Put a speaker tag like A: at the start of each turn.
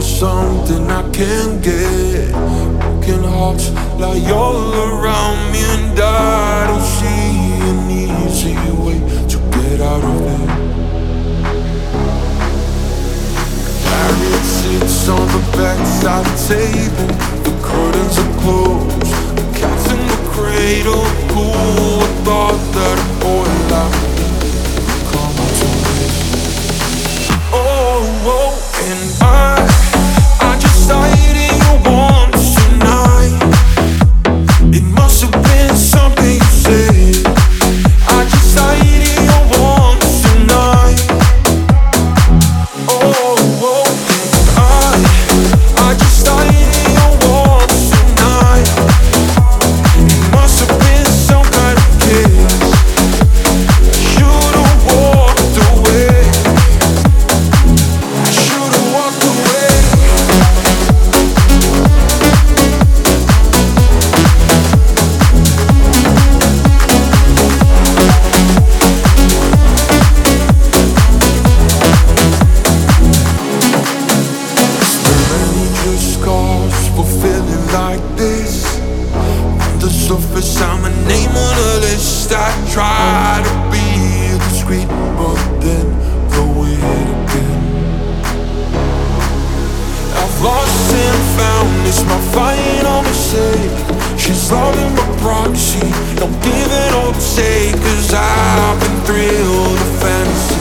A: something I can't get. Broken hearts lie all around me, and I don't see an easy way to get out of it. Harriet sits on the backside table. The curtains are closed. The cat's in the cradle. Who would thought that a boy like me would come to this? Oh, and I just died in your arms tonight. It must have been something you said. I just died in your arms tonight. Oh, and I just died in your arms tonight. It must have been some kind of kiss. Should've walked away. Should've walked away. Just scars for feeling like this. On the surface, I'm a name on a list. I try to be discreet, but then throw it again. I've lost and found, it's my final mistake. She's loving my proxy, don't give it all to take. 'Cause I've been thrilled to fantasy.